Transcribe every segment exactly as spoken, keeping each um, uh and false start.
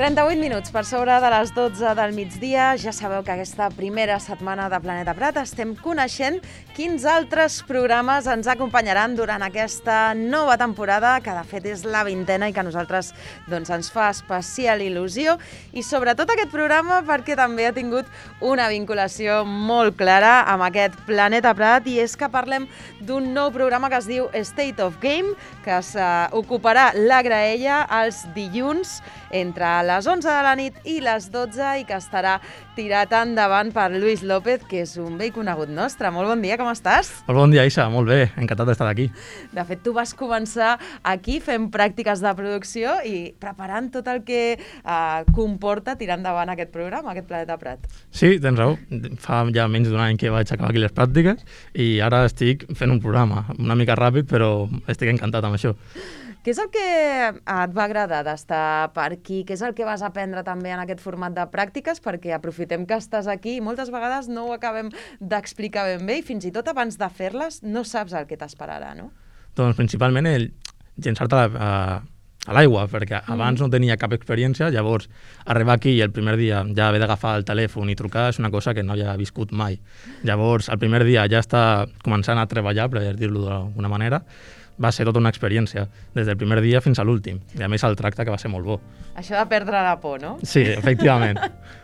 trenta-vuit minuts per sobre de les dotze del migdia. Ja sabeu que aquesta primera setmana de Planeta Prat estem coneixent quins altres programes ens acompanyaran durant aquesta nova temporada, que de fet és la vintena i que a nosaltres doncs, ens fa especial il·lusió. I sobretot aquest programa perquè també ha tingut una vinculació molt clara amb aquest Planeta Prat, i és que parlem d'un nou programa que es diu State of Game, que s'ocuparà la graella els dilluns entre les onze de la nit i les dotze i que estarà tirat endavant per Luis López, que és un vell conegut nostre. Molt bon dia, com estàs? Molt bon dia, Isa, molt bé, encantat d'estar aquí. De fet, tu vas començar aquí fent pràctiques de producció i preparant tot el que eh, comporta tirar endavant aquest programa, aquest Planeta Prat. Sí, tens raó. Fa ja menys d'un any que vaig acabar aquí les pràctiques i ara estic fent un programa, una mica ràpid, però estic encantat amb això. Què és el que et va agradar d'estar per aquí? Què és el que vas aprendre també en aquest format de pràctiques? Perquè aprofitem que estàs aquí i moltes vegades no ho acabem d'explicar ben bé i fins i tot abans de fer-les no saps el que t'esperarà, no? Doncs principalment el llençar-te a, a, a l'aigua, perquè abans mm. no tenia cap experiència, llavors arribar aquí i el primer dia ja haver d'agafar el telèfon i trucar és una cosa que no havia viscut mai. Llavors, el primer dia ja està començant a treballar, per dir-ho d'alguna manera, va ser tota una experiència, des del primer dia fins a l'últim. I a més el tracte, que va ser molt bo. Això de perdre la por, no? Sí, efectivament.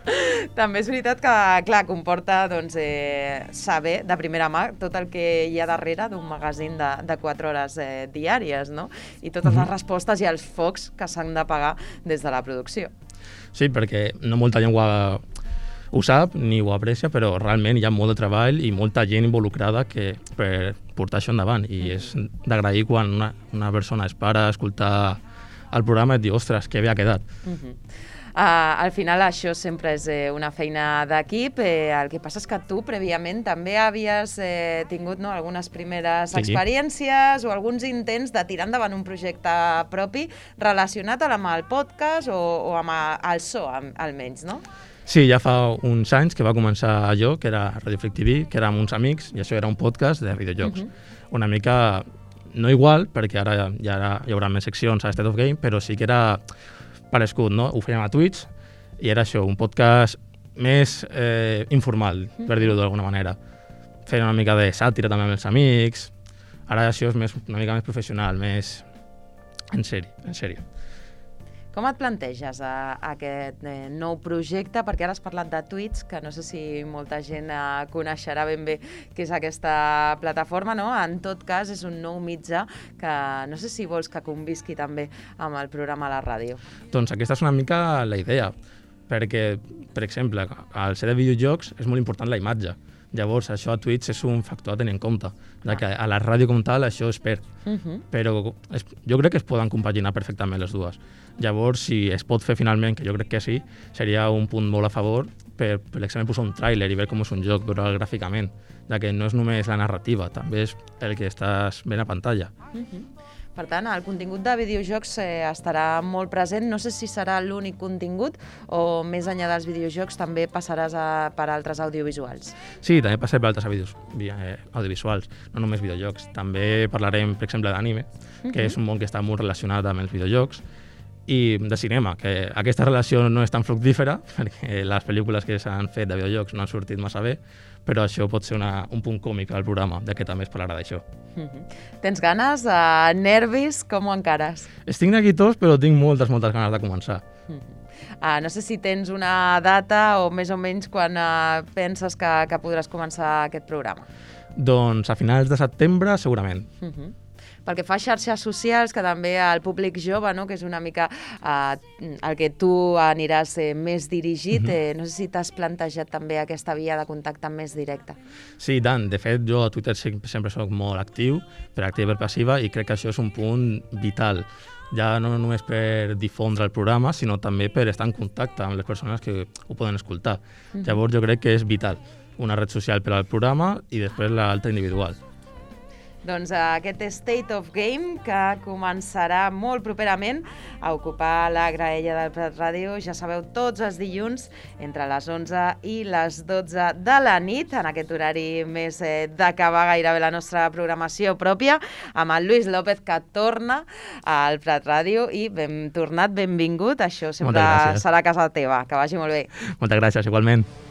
També és veritat que, clar, comporta doncs, eh, saber de primera mà tot el que hi ha darrere d'un magazín de, de quatre hores eh, diàries, no? I totes les respostes i els focs que s'han de pagar des de la producció. Sí, perquè no molta llengua ho sap ni ho aprecia, però realment hi ha molt de treball i molta gent involucrada que per portar això endavant, i és d'agrair quan una, una persona es para a escoltar el programa i et diu, ostres, que bé ha quedat. Uh-huh. Uh, al final això sempre és eh, una feina d'equip. Eh, el que passa és que tu prèviament també havies eh, tingut no, algunes primeres sí. experiències o alguns intents de tirar endavant un projecte propi relacionat amb el podcast o, o amb el so, almenys, no? Sí, ja fa uns anys que va començar allò, que era Radio Freak T V, que era amb uns amics, i això era un podcast de videojocs. Uh-huh. Una mica, no igual, perquè ara ja, ja hi haurà més seccions a State of Game, però sí que era parescut, no? Ho fèiem a Twitch, i era això, un podcast més eh, informal, uh-huh. per dir-ho d'alguna manera. Feien una mica de sàtira també amb els amics. Ara això és més, una mica més professional, més en sèrio, en sèrio. Com et planteges a, a aquest eh, nou projecte? Perquè ara has parlat de Twitch, que no sé si molta gent eh, coneixerà ben bé què és aquesta plataforma, no? En tot cas, és un nou mitjà que no sé si vols que convisqui també amb el programa a la ràdio. Doncs aquesta és una mica la idea, perquè, per exemple, al ser de videojocs és molt important la imatge. Llavors, això a Twitch és un factor a tenir en compte, ja que a la ràdio com tal això es perd. Uh-huh. Però es, jo crec que es poden compaginar perfectament les dues. Llavors, si es pot fer finalment, que jo crec que sí, seria un punt molt a favor per, per exemple, posar un tràiler i veure com és un joc, veure'l gràficament, ja que no és només la narrativa, també és el que estàs veient a pantalla. Uh-huh. Per tant, el contingut de videojocs eh, estarà molt present. No sé si serà l'únic contingut o més enllà dels videojocs també passaràs a, per altres audiovisuals. Sí, també passaré per altres audios, eh, audiovisuals, no només videojocs. També parlarem, per exemple, d'anime, uh-huh. que és un món que està molt relacionat amb els videojocs, i de cinema, que aquesta relació no és tan fructífera, perquè les pel·lícules que s'han fet de videojocs no han sortit massa bé, però això pot ser una, un punt còmic al programa, ja que també es parlarà d'això. Uh-huh. Tens ganes? Uh, nervis? Com ho encares? Estic neguitós, però tinc moltes, moltes ganes de començar. Uh-huh. Uh, no sé si tens una data o més o menys quan uh, penses que, que podràs començar aquest programa. Doncs a finals de setembre, segurament. Uh-huh. Pel que fa a xarxes socials, que també al públic jove, no? Que és una mica eh, el que tu aniràs eh, més dirigit, uh-huh. eh, no sé si t'has plantejat també aquesta via de contacte més directa. Sí, tant. De fet, jo a Twitter sempre soc molt actiu, per activa i per passiva, i crec que això és un punt vital. Ja no només per difondre el programa, sinó també per estar en contacte amb les persones que ho poden escoltar. Uh-huh. Llavors jo crec que és vital una red social per al programa i després l'altra individual. Doncs aquest State of Game que començarà molt properament a ocupar la graella del Prat Ràdio, ja sabeu, tots els dilluns entre les onze i les dotze de la nit, en aquest horari més eh, d'acabar gairebé la nostra programació pròpia, amb el Lluís López, que torna al Prat Ràdio, i ben tornat, benvingut, això sempre serà casa teva, que vagi molt bé. Moltes gràcies, igualment.